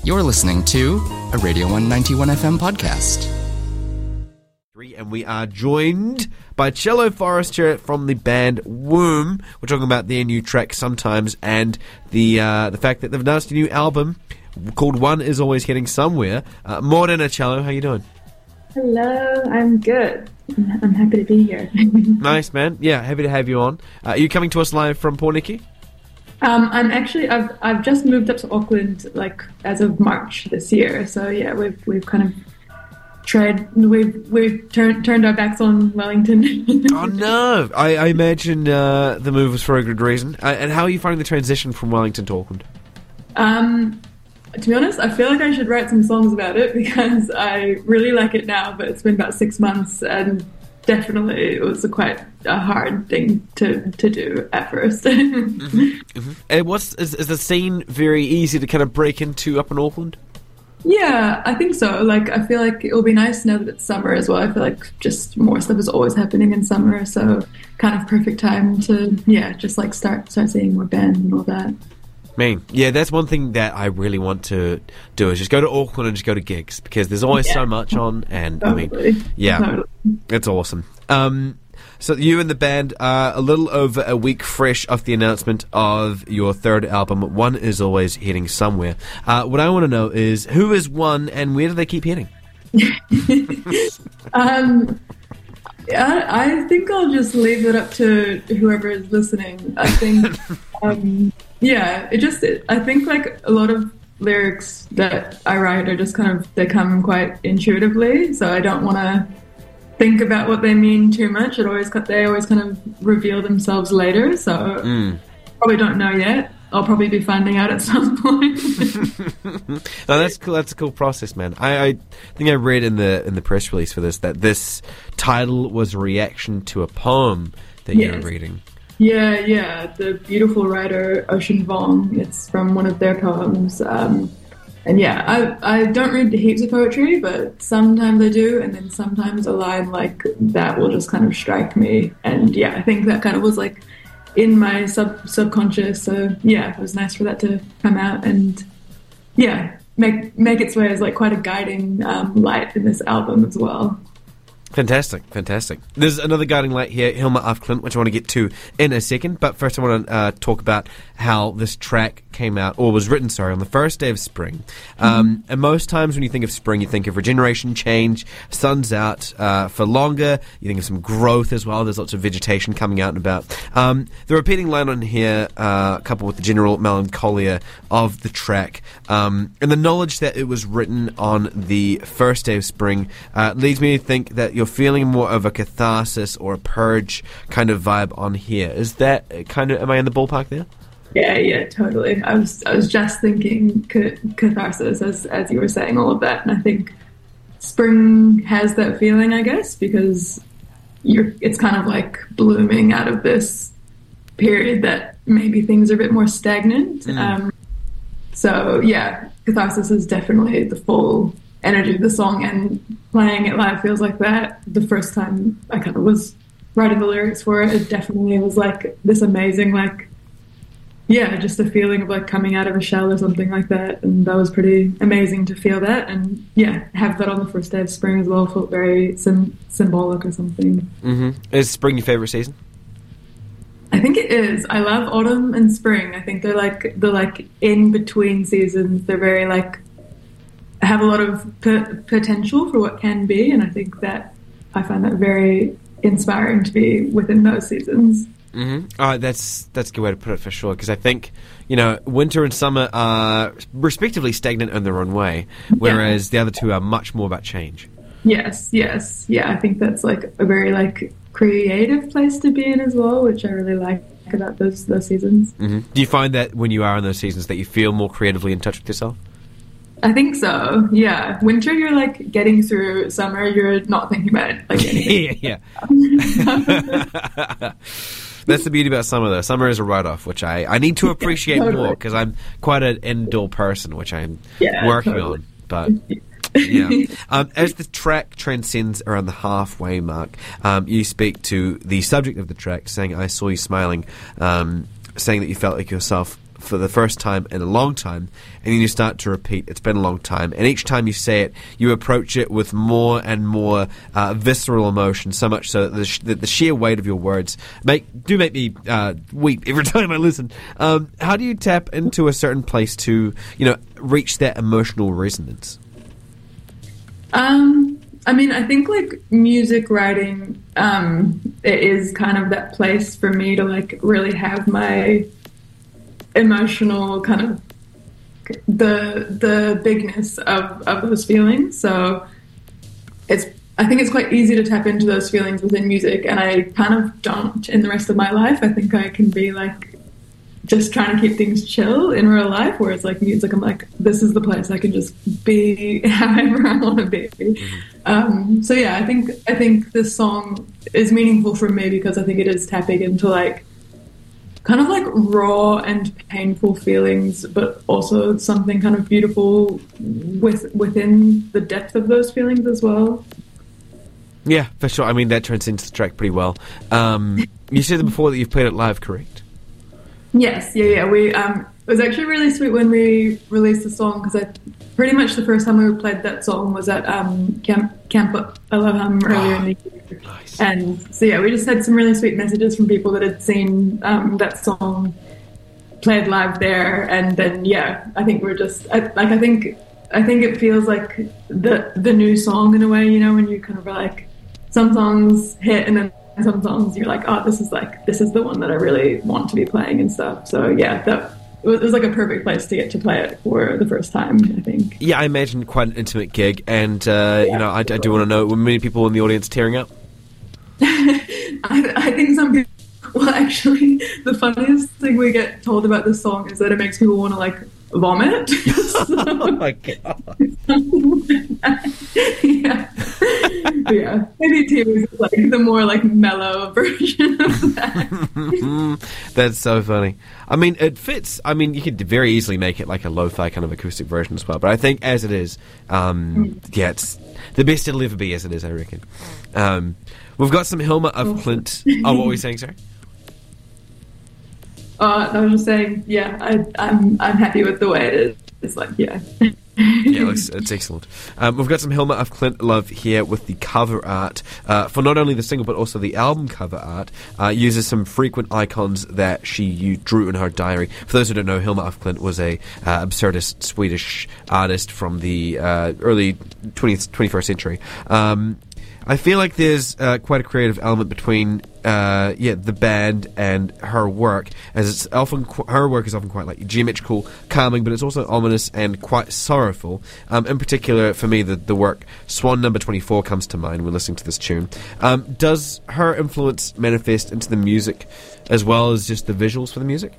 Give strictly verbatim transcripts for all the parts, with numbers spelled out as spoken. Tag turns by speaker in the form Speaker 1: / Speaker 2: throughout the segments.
Speaker 1: You're listening to a Radio one ninety-one F M podcast.
Speaker 2: And we are joined by Cello Forrester from the band Womb. We're talking about their new track Sometimes and the uh, the fact that they've announced a new album called One Is Always Heading Somewhere. Uh, Morena Cello, how you doing?
Speaker 3: Hello, I'm good. I'm happy to be here.
Speaker 2: Nice, man. Yeah, happy to have you on. Uh, are you coming to us live from Porniki?
Speaker 3: Um, I'm actually I've I've just moved up to Auckland like as of March this year. So yeah, we've we've kind of tried we've we've turned turned our backs on Wellington.
Speaker 2: Oh no! I, I imagine uh, the move was for a good reason. Uh, and how are you finding the transition from Wellington to Auckland?
Speaker 3: Um, to be honest, I feel like I should write some songs about it because I really like it now. But it's been about six months and. Definitely, it was a quite a hard thing to, to do at first.
Speaker 2: mm-hmm. Mm-hmm. And what's is, is the scene very easy to kind of break into up in Auckland?
Speaker 3: Yeah, I think so. Like, I feel like it'll be nice now that it's summer as well. I feel like just more stuff is always happening in summer, so kind of perfect time to yeah, just like start start seeing more bands and all that.
Speaker 2: Man, yeah, that's one thing that I really want to do is just go to Auckland and just go to gigs because there's always yeah. so much on, and
Speaker 3: totally.
Speaker 2: I mean, yeah,
Speaker 3: totally.
Speaker 2: It's awesome. Um, so you and the band are a little over a week fresh off the announcement of your third album. One Is Always Heading Somewhere. Uh, what I want to know is who is One and where do they keep heading?
Speaker 3: um, I, I think I'll just leave it up to whoever is listening. I think. um, Yeah, it just, it, I think like a lot of lyrics that I write are just kind of, they come quite intuitively, so I don't want to think about what they mean too much. It always, they always kind of reveal themselves later, so
Speaker 2: mm.
Speaker 3: probably don't know yet. I'll probably be finding out at some point.
Speaker 2: No, that's cool. That's a cool process, man. I, I think I read in the in the press release for this that this title was a reaction to a poem that
Speaker 3: yes.
Speaker 2: you were reading.
Speaker 3: Yeah, yeah. The beautiful writer Ocean Vuong. It's from one of their poems. Um, and yeah, I I don't read heaps of poetry, but sometimes I do, and then sometimes a line like that will just kind of strike me. And yeah, I think that kind of was like in my sub subconscious. So yeah, it was nice for that to come out and yeah, make make its way as like quite a guiding um, light in this album as well.
Speaker 2: Fantastic, fantastic. There's another guiding light here, Hilma af Klint, which I want to get to in a second. But first I want to uh, talk about how this track came out, or was written, sorry, on the first day of spring. Um, mm-hmm. And most times when you think of spring, you think of regeneration, change, sun's out uh, for longer. You think of some growth as well. There's lots of vegetation coming out and about. Um, the repeating line on here, uh, coupled with the general melancholia of the track, um, and the knowledge that it was written on the first day of spring, uh, leads me to think that you're feeling more of a catharsis or a purge kind of vibe on here. Is that kind of, am I in the ballpark there?
Speaker 3: Yeah, yeah, totally. I was I was just thinking ca- catharsis as as you were saying all of that, and I think spring has that feeling, I guess, because you're it's kind of like blooming out of this period that maybe things are a bit more stagnant. Mm. Um, so yeah, catharsis is definitely the full energy of the song, and playing it live feels like that. The first time I kind of was writing the lyrics for it, it definitely was like this amazing, like, yeah, just a feeling of like coming out of a shell or something like that. And that was pretty amazing to feel that. And yeah, have that on the first day of spring as well felt very sim- symbolic or something.
Speaker 2: Mm-hmm. Is spring your favourite season?
Speaker 3: I think it is. I love autumn and spring. I think they're like the like in between seasons. They're very like have a lot of p- potential for what can be, and I think that I find that very inspiring to be within those seasons.
Speaker 2: Mm-hmm. Oh, that's that's a good way to put it for sure. Because I think you know winter and summer are respectively stagnant in their own way, whereas yeah. the other two are much more about change.
Speaker 3: Yes, yes, yeah. I think that's like a very like creative place to be in as well, which I really like about those those seasons.
Speaker 2: Mm-hmm. Do you find that when you are in those seasons that you feel more creatively in touch with yourself?
Speaker 3: I think so, yeah. Winter, you're like getting through. Summer, you're not thinking about it like anything.
Speaker 2: yeah, yeah. That's the beauty about summer, though. Summer is a write-off, which I, I need to appreciate yeah, totally. more, because I'm quite an indoor person, which I'm yeah, working totally. on. But yeah, um, as the track transcends around the halfway mark, um, you speak to the subject of the track, saying, "I saw you smiling," um, saying that you felt like yourself for the first time in a long time, and then you start to repeat, it's been a long time, and each time you say it, you approach it with more and more uh, visceral emotion, so much so that the, sh- that the sheer weight of your words make do make me uh, weep every time I listen. Um, how do you tap into a certain place to, you know, reach that emotional resonance?
Speaker 3: Um, I mean, I think like music writing, um, it is kind of that place for me to like really have my emotional kind of the the bigness of, of those feelings. So it's I think it's quite easy to tap into those feelings within music, and I kind of don't in the rest of my life. I think I can be like just trying to keep things chill in real life, whereas like music, I'm like, this is the place I can just be however I want to be. Mm-hmm. Um, so yeah, I think I think this song is meaningful for me because I think it is tapping into like kind of like raw and painful feelings, but also something kind of beautiful with within the depth of those feelings as well.
Speaker 2: Yeah, for sure. I mean, that transcends the track pretty well. Um, you said before that you've played it live, correct?
Speaker 3: Yes, yeah, yeah. We um, it was actually really sweet when we released the song because I pretty much the first time we played that song was at um, Camp Camp Elohim earlier oh, in the year.
Speaker 2: Nice.
Speaker 3: And so yeah, we just had some really sweet messages from people that had seen um, that song played live there, and then yeah, I think we're just I, like I think I think it feels like the the new song in a way, you know, when you kind of are like some songs hit and then some songs you're like, oh, this is like this is the one that I really want to be playing and stuff. So yeah, that it was, it was like a perfect place to get to play it for the first time, I think.
Speaker 2: Yeah, I imagine quite an intimate gig, and uh,
Speaker 3: yeah,
Speaker 2: you know, I, I do want to know, were many people in the audience tearing up?
Speaker 3: I, I think some people. Well, actually, the funniest thing we get told about this song is that it makes people want to like vomit. So,
Speaker 2: oh my god!
Speaker 3: yeah, yeah. Maybe Tears is like the more like mellow version of that.
Speaker 2: That's so funny. I mean, it fits. I mean, you could very easily make it like a lo-fi kind of acoustic version as well. But I think as it is, um, mm. yeah, it's the best it'll ever be as it is, I reckon. Um, we've got some Hilma af Klint. Oh, what were we saying, sorry?
Speaker 3: Uh, I was just saying, yeah, I, I'm I'm happy with the way it is. It's like, yeah.
Speaker 2: Yeah, it's, it's excellent. Um, we've got some Hilma af Klint love here with the cover art uh, for not only the single but also the album cover art. Uh, uses some frequent icons that she you drew in her diary. For those who don't know, Hilma af Klint was a uh, absurdist Swedish artist from the uh, early twentieth, twenty-first century. Um, I feel like there's uh, quite a creative element between uh, yeah the band and her work, as it's often qu- her work is often quite like geometrical, calming, but it's also ominous and quite sorrowful. Um, in particular, for me, the the work Swan Number twenty-four comes to mind when listening to this tune. Um, does her influence manifest into the music as well as just the visuals for the music?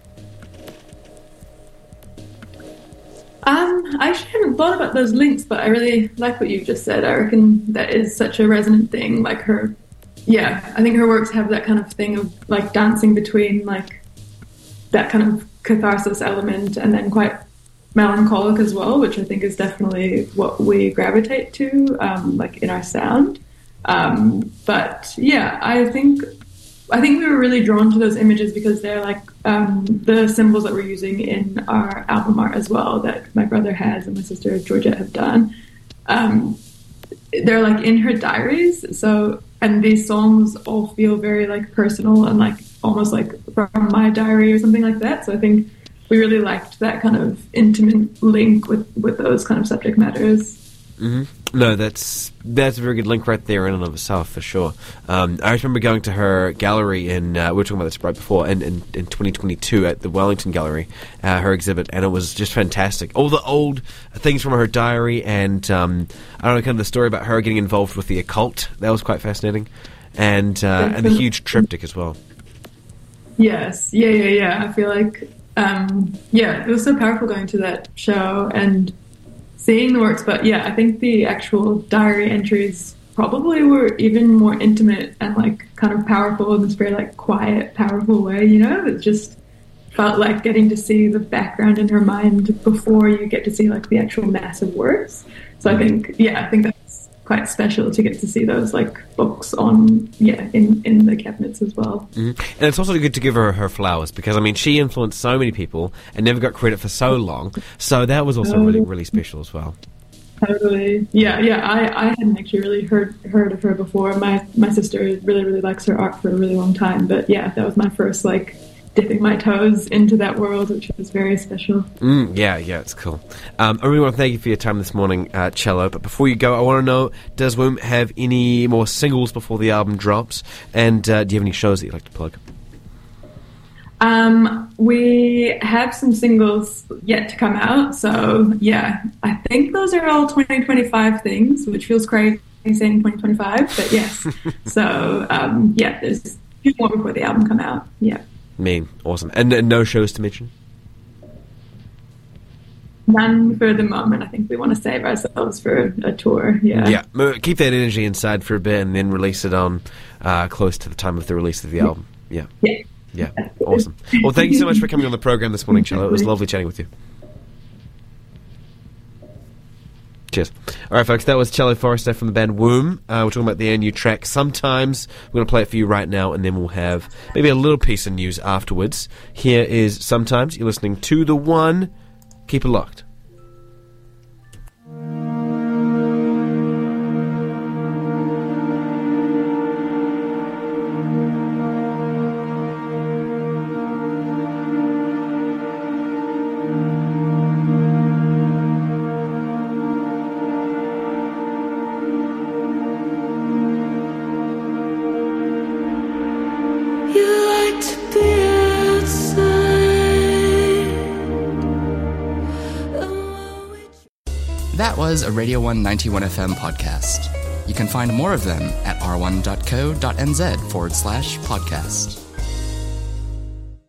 Speaker 3: Um, I actually haven't thought about those links, but I really like what you just said. I reckon that is such a resonant thing. Like her, yeah, I think her works have that kind of thing of like dancing between like that kind of catharsis element and then quite melancholic as well, which I think is definitely what we gravitate to, um, like in our sound. Um, but yeah, I think I think we were really drawn to those images because they're like um, the symbols that we're using in our album art as well, that my brother has and my sister Georgette have done. Um, they're like in her diaries. So, and these songs all feel very like personal and like almost like from my diary or something like that. So I think we really liked that kind of intimate link with, with those kind of subject matters.
Speaker 2: Mm-hmm. No, that's that's a very good link right there in and of itself, for sure. Um, I remember going to her gallery in, uh, we were talking about this right before, in, in, in twenty twenty-two at the Wellington Gallery, uh, her exhibit, and it was just fantastic. All the old things from her diary and, um, I don't know, kind of the story about her getting involved with the occult, that was quite fascinating, and uh, and the huge triptych as well.
Speaker 3: Yes, yeah, yeah, yeah. I feel like, um, yeah, it was so powerful going to that show and seeing the works, but yeah, I think the actual diary entries probably were even more intimate and like kind of powerful in this very like quiet, powerful way, you know? It just felt like getting to see the background in her mind before you get to see like the actual massive works. So I think, yeah, I think that's quite special to get to see those like books on yeah in, in the cabinets as well.
Speaker 2: Mm-hmm. And it's also good to give her her flowers because I mean she influenced so many people and never got credit for so long. So that was also really really special as well.
Speaker 3: Totally. Yeah, yeah. I, I hadn't actually really heard heard of her before. My my sister really, really likes her art for a really long time. But yeah, that was my first like dipping my toes into that world, which was very special.
Speaker 2: Mm, yeah, yeah, it's cool. Um, I really want to thank you for your time this morning, uh, Cello. But before you go, I want to know, does Womb have any more singles before the album drops? And uh, do you have any shows that you'd like to plug?
Speaker 3: Um, we have some singles yet to come out. So, yeah, I think those are all twenty twenty-five things, which feels crazy saying twenty twenty-five. But yes. so, um, yeah, there's a few more before the album come out. Yeah.
Speaker 2: Mean. Awesome. And, and no shows to mention?
Speaker 3: None for the moment. I think we want to save ourselves for a tour. Yeah.
Speaker 2: Yeah. Keep that energy inside for a bit and then release it on uh, close to the time of the release of the album. Yeah.
Speaker 3: Yeah.
Speaker 2: Yeah. Awesome. Well, thank you so much for coming on the program this morning, Cello. It was lovely chatting with you. Cheers. All right, folks, that was Cello Forrester from the band Womb. Uh, we're talking about their new track, Sometimes. We're going to play it for you right now, and then we'll have maybe a little piece of news afterwards. Here is Sometimes. You're listening to The One. Keep it locked.
Speaker 1: That was a Radio one ninety-one F M podcast. You can find more of them at r one dot co dot n z forward slash podcast.